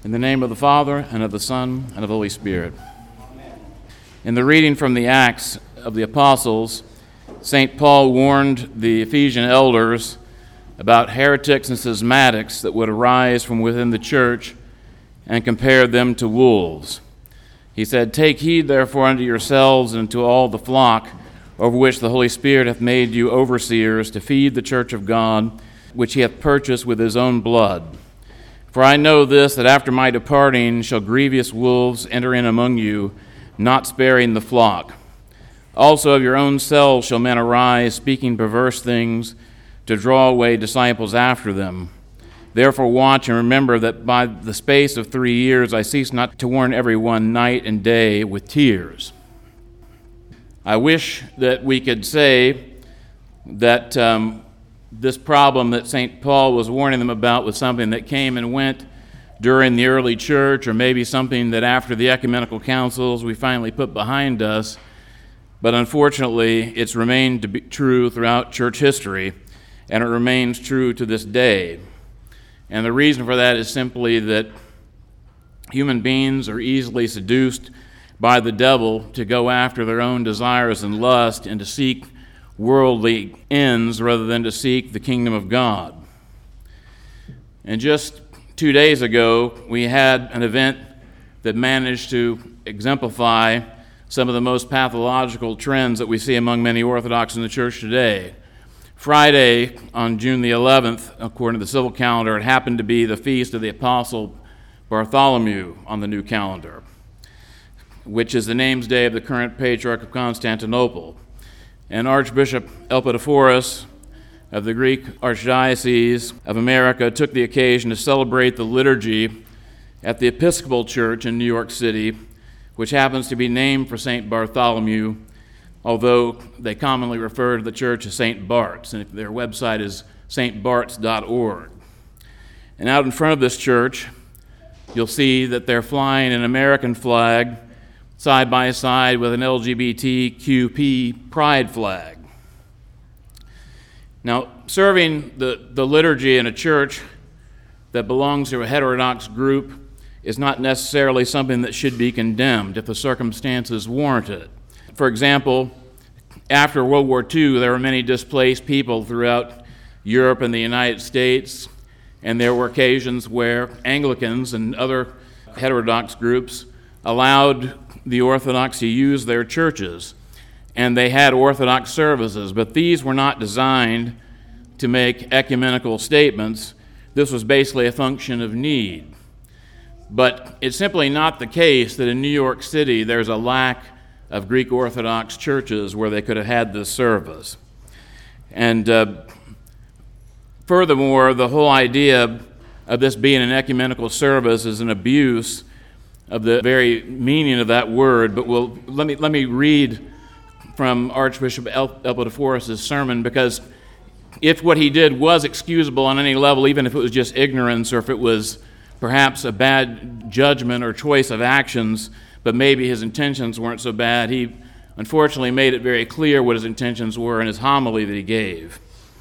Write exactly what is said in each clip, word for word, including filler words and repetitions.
In the name of the Father, and of the Son, and of the Holy Spirit. Amen. In the reading from the Acts of the Apostles, Saint Paul warned the Ephesian elders about heretics and schismatics that would arise from within the church and compared them to wolves. He said, "Take heed therefore unto yourselves and to all the flock over which the Holy Spirit hath made you overseers to feed the church of God, which he hath purchased with his own blood. For I know this, that after my departing shall grievous wolves enter in among you, not sparing the flock. Also of your own selves shall men arise, speaking perverse things, to draw away disciples after them. Therefore watch and remember that by the space of three years I cease not to warn everyone night and day with tears." I wish that we could say that um, this problem that Saint Paul was warning them about was something that came and went during the early church, or maybe something that after the ecumenical councils we finally put behind us. But unfortunately, it's remained to be true throughout church history, and it remains true to this day. And the reason for that is simply that human beings are easily seduced by the devil to go after their own desires and lust and to seek worldly ends rather than to seek the kingdom of God. And just two days ago, we had an event that managed to exemplify some of the most pathological trends that we see among many Orthodox in the church today. Friday, on June the eleventh, according to the civil calendar, it happened to be the feast of the Apostle Bartholomew on the new calendar, which is the name's day of the current Patriarch of Constantinople. And Archbishop Elpidophoros of the Greek Archdiocese of America took the occasion to celebrate the liturgy at the Episcopal Church in New York City, which happens to be named for Saint Bartholomew, although they commonly refer to the church as Saint Bart's, and their website is s t barts dot org. And out in front of this church, you'll see that they're flying an American flag side by side with an L G B T Q P pride flag. Now, serving the, the liturgy in a church that belongs to a heterodox group is not necessarily something that should be condemned if the circumstances warrant it. For example, after World War Two, there were many displaced people throughout Europe and the United States, and there were occasions where Anglicans and other heterodox groups allowed the Orthodox to use their churches, and they had Orthodox services, but these were not designed to make ecumenical statements. This was basically a function of need. But it's simply not the case that in New York City there's a lack of Greek Orthodox churches where they could have had this service. And uh, furthermore, the whole idea of this being an ecumenical service is an abuse of the very meaning of that word. But we'll, let me let me read from Archbishop Elpidophoros' sermon, because if what he did was excusable on any level, even if it was just ignorance or if it was perhaps a bad judgment or choice of actions, but maybe his intentions weren't so bad, he unfortunately made it very clear what his intentions were in his homily that he gave.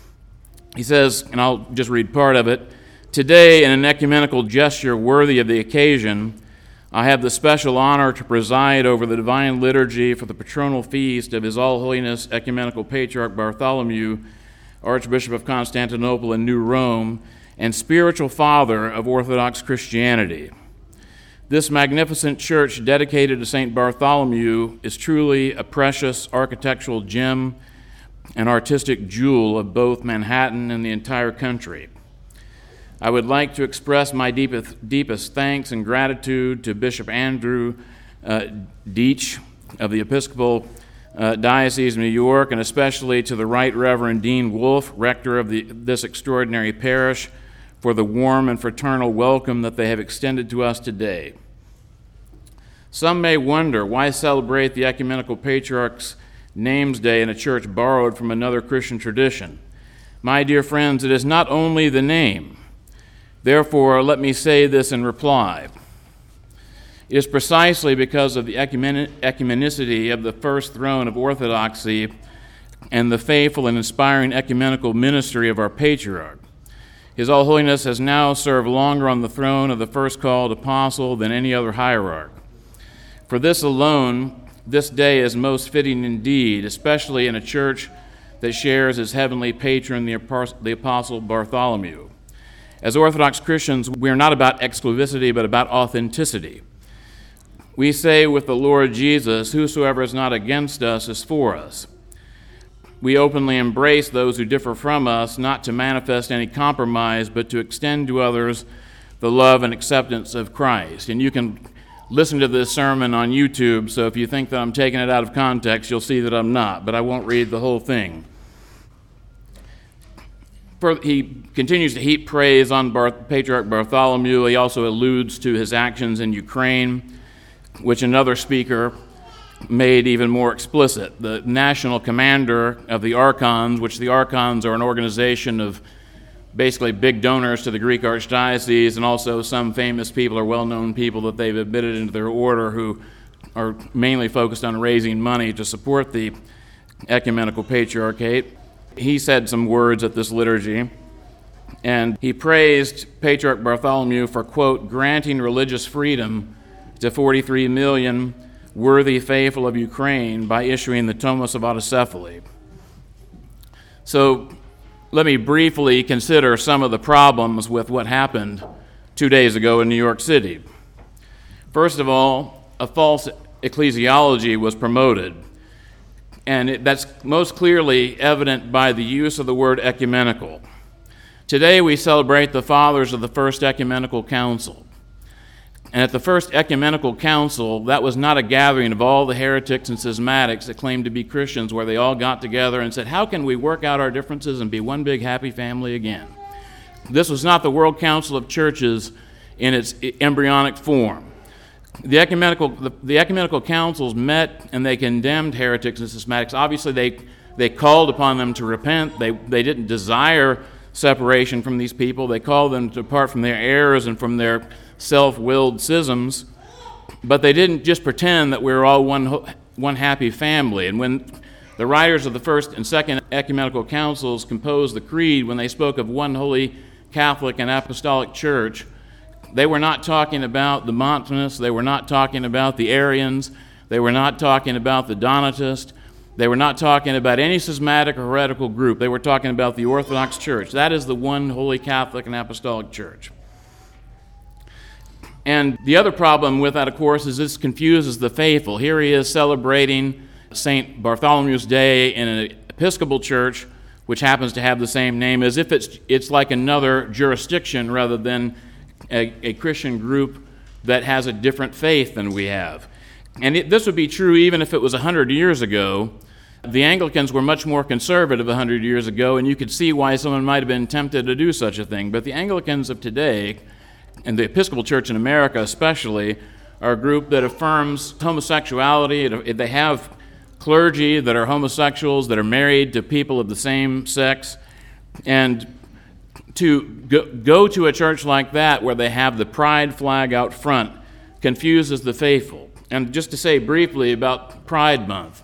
He says, and I'll just read part of it, "Today, in an ecumenical gesture worthy of the occasion, I have the special honor to preside over the divine liturgy for the patronal feast of His All Holiness Ecumenical Patriarch Bartholomew, Archbishop of Constantinople and New Rome, and spiritual father of Orthodox Christianity. This magnificent church dedicated to Saint Bartholomew is truly a precious architectural gem and artistic jewel of both Manhattan and the entire country. I would like to express my deepest, deepest thanks and gratitude to Bishop Andrew uh, Deitch of the Episcopal uh, Diocese of New York, and especially to the Right Reverend Dean Wolfe, rector of the, this extraordinary parish, for the warm and fraternal welcome that they have extended to us today. Some may wonder, why celebrate the Ecumenical Patriarch's Names Day in a church borrowed from another Christian tradition? My dear friends, it is not only the name. Therefore, let me say this in reply. It is precisely because of the ecumen- ecumenicity of the first throne of orthodoxy and the faithful and inspiring ecumenical ministry of our patriarch. His All Holiness has now served longer on the throne of the first called apostle than any other hierarch. For this alone, this day is most fitting indeed, especially in a church that shares his heavenly patron, the Apostle Bartholomew. As Orthodox Christians, we are not about exclusivity, but about authenticity. We say with the Lord Jesus, whosoever is not against us is for us. We openly embrace those who differ from us, not to manifest any compromise, but to extend to others the love and acceptance of Christ. And you can listen to this sermon on YouTube, so if you think that I'm taking it out of context, you'll see that I'm not, but I won't read the whole thing. He continues to heap praise on Barth- Patriarch Bartholomew. He also alludes to his actions in Ukraine, which another speaker made even more explicit. The national commander of the Archons, which the Archons are an organization of basically big donors to the Greek Archdiocese, and also some famous people or well-known people that they've admitted into their order who are mainly focused on raising money to support the ecumenical patriarchate. He said some words at this liturgy, and he praised Patriarch Bartholomew for, quote, granting religious freedom to forty-three million worthy faithful of Ukraine by issuing the Tomos of Autocephaly. So let me briefly consider some of the problems with what happened two days ago in New York City. First of all, a false ecclesiology was promoted, and it, that's most clearly evident by the use of the word ecumenical. Today we celebrate the fathers of the First Ecumenical Council. And at the First Ecumenical Council, that was not a gathering of all the heretics and schismatics that claimed to be Christians, where they all got together and said, how can we work out our differences and be one big happy family again? This was not the World Council of Churches in its embryonic form. The ecumenical, the, the ecumenical councils met and they condemned heretics and schismatics. Obviously, they, they called upon them to repent. They, they didn't desire separation from these people. They called them to depart from their errors and from their self-willed schisms, but they didn't just pretend that we were all one one happy family. And when the writers of the First and Second Ecumenical Councils composed the Creed, when they spoke of one holy Catholic and Apostolic Church, they were not talking about the Montanists, they were not talking about the Arians, they were not talking about the Donatists, they were not talking about any schismatic or heretical group. They were talking about the Orthodox Church. That is the one holy Catholic and Apostolic Church. And the other problem with that, of course, is this confuses the faithful. Here he is celebrating Saint Bartholomew's Day in an Episcopal church, which happens to have the same name, as if it's it's like another jurisdiction rather than a, a Christian group that has a different faith than we have. And it, this would be true even if it was one hundred years ago. The Anglicans were much more conservative one hundred years ago, and you could see why someone might have been tempted to do such a thing. But the Anglicans of today, and the Episcopal Church in America especially, are a group that affirms homosexuality. They have clergy that are homosexuals, that are married to people of the same sex. And to go, go to a church like that where they have the pride flag out front confuses the faithful. And just to say briefly about Pride Month,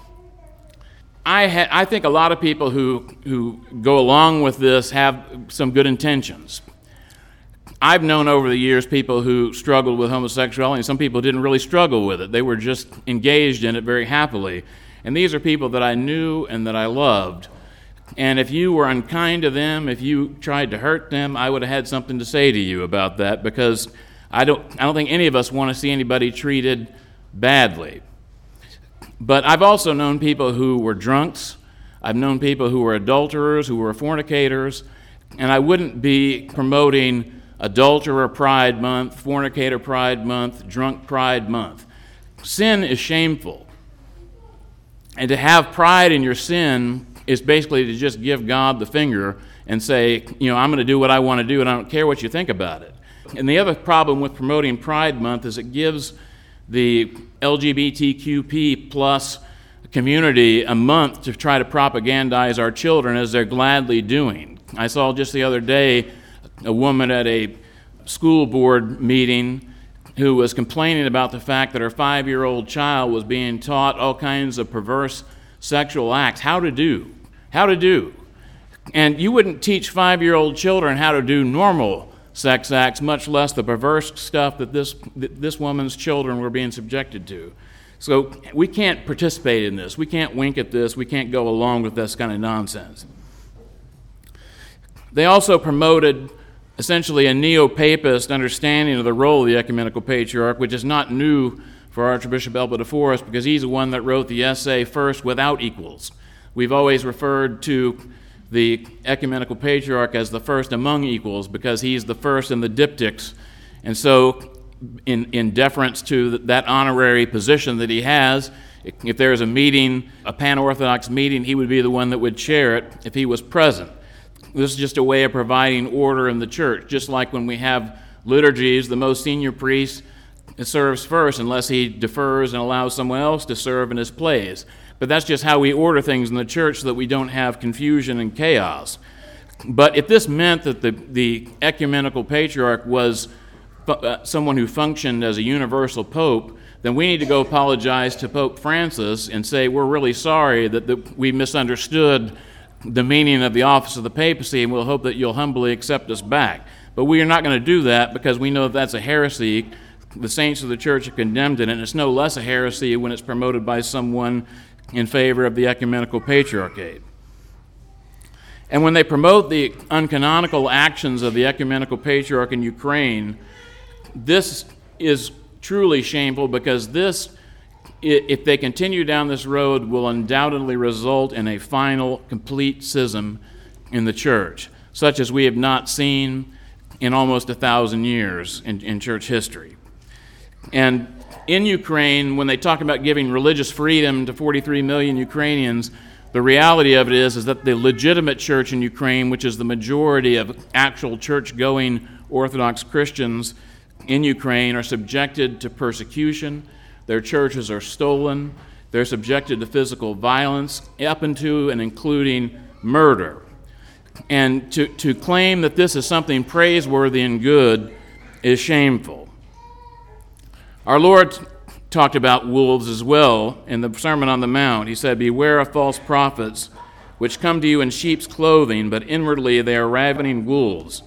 I, ha- I think a lot of people who, who go along with this have some good intentions. I've known over the years people who struggled with homosexuality, and some people didn't really struggle with it. They were just engaged in it very happily. And these are people that I knew and that I loved. And if you were unkind to them, if you tried to hurt them, I would have had something to say to you about that, because I don't, I don't think any of us want to see anybody treated badly. But I've also known people who were drunks. I've known people who were adulterers, who were fornicators, and I wouldn't be promoting Adulterer Pride Month, Fornicator Pride Month, Drunk Pride Month. Sin is shameful. And to have pride in your sin is basically to just give God the finger and say, you know, I'm going to do what I want to do and I don't care what you think about it. And the other problem with promoting Pride Month is it gives the L G B T Q P plus community a month to try to propagandize our children, as they're gladly doing. I saw just the other day a woman at a school board meeting who was complaining about the fact that her five-year-old child was being taught all kinds of perverse sexual acts, how to do, how to do. And you wouldn't teach five-year-old children how to do normal sex acts, much less the perverse stuff that this, that this woman's children were being subjected to. So we can't participate in this. We can't wink at this. We can't go along with this kind of nonsense. They also promoted essentially a neo-papist understanding of the role of the ecumenical patriarch, which is not new for Archbishop Elba de Forest, because he's the one that wrote the essay First Without Equals. We've always referred to the ecumenical patriarch as the first among equals because he's the first in the diptychs. And so in, in deference to that honorary position that he has, if there's a meeting, a pan-Orthodox meeting, he would be the one that would chair it if he was present. This is just a way of providing order in the church. Just like when we have liturgies, the most senior priest serves first unless he defers and allows someone else to serve in his place. But that's just how we order things in the church so that we don't have confusion and chaos. But if this meant that the, the ecumenical patriarch was uh, someone who functioned as a universal pope, then we need to go apologize to Pope Francis and say we're really sorry that the, we misunderstood the meaning of the office of the papacy, and we'll hope that you'll humbly accept us back. But we are not going to do that because we know that that's a heresy. The saints of the church have condemned it, and it's no less a heresy when it's promoted by someone in favor of the ecumenical patriarchate. And when they promote the uncanonical actions of the ecumenical patriarch in Ukraine, this is truly shameful because this, if they continue down this road, will undoubtedly result in a final, complete schism in the church, such as we have not seen in almost a thousand years in, in church history. And in Ukraine, when they talk about giving religious freedom to forty-three million Ukrainians, the reality of it is, is that the legitimate church in Ukraine, which is the majority of actual church-going Orthodox Christians in Ukraine, are subjected to persecution. Their churches are stolen. They're subjected to physical violence, up into and including murder. And to, to claim that this is something praiseworthy and good is shameful. Our Lord talked about wolves as well in the Sermon on the Mount. He said, "Beware of false prophets, which come to you in sheep's clothing, but inwardly they are ravening wolves.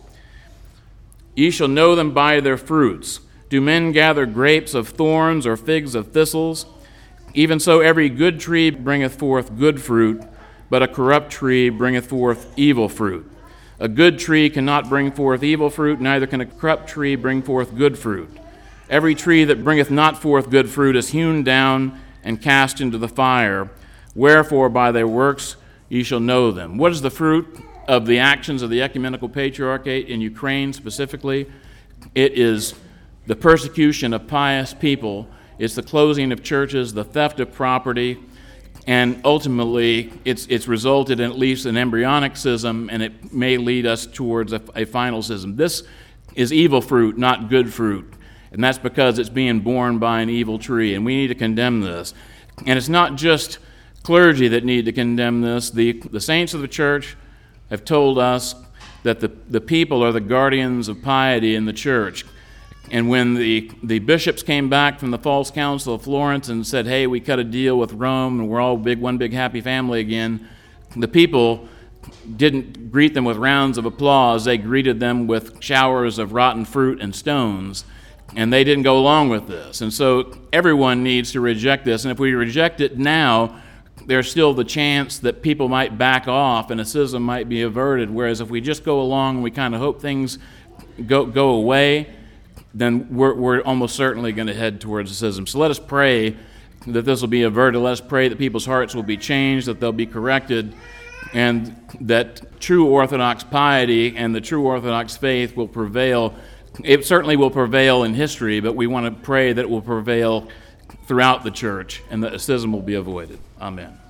Ye shall know them by their fruits. Do men gather grapes of thorns or figs of thistles? Even so every good tree bringeth forth good fruit, but a corrupt tree bringeth forth evil fruit. A good tree cannot bring forth evil fruit, neither can a corrupt tree bring forth good fruit. Every tree that bringeth not forth good fruit is hewn down and cast into the fire. Wherefore by their works ye shall know them." What is the fruit of the actions of the ecumenical patriarchate in Ukraine specifically? It is the persecution of pious people. It's the closing of churches, the theft of property, and ultimately it's it's resulted in at least an embryonic schism, and it may lead us towards a, a final schism. This is evil fruit, not good fruit. And that's because it's being borne by an evil tree, and we need to condemn this. And it's not just clergy that need to condemn this. The, the saints of the church have told us that the, the people are the guardians of piety in the church. And when the, the bishops came back from the false council of Florence and said, hey, we cut a deal with Rome and we're all big, one big happy family again, the people didn't greet them with rounds of applause. They greeted them with showers of rotten fruit and stones. And they didn't go along with this. And so everyone needs to reject this. And if we reject it now, there's still the chance that people might back off and a schism might be averted. Whereas if we just go along and we kind of hope things go go away, then we're, we're almost certainly going to head towards a schism. So let us pray that this will be averted. Let us pray that people's hearts will be changed, that they'll be corrected, and that true Orthodox piety and the true Orthodox faith will prevail. It certainly will prevail in history, but we want to pray that it will prevail throughout the church and that a schism will be avoided. Amen.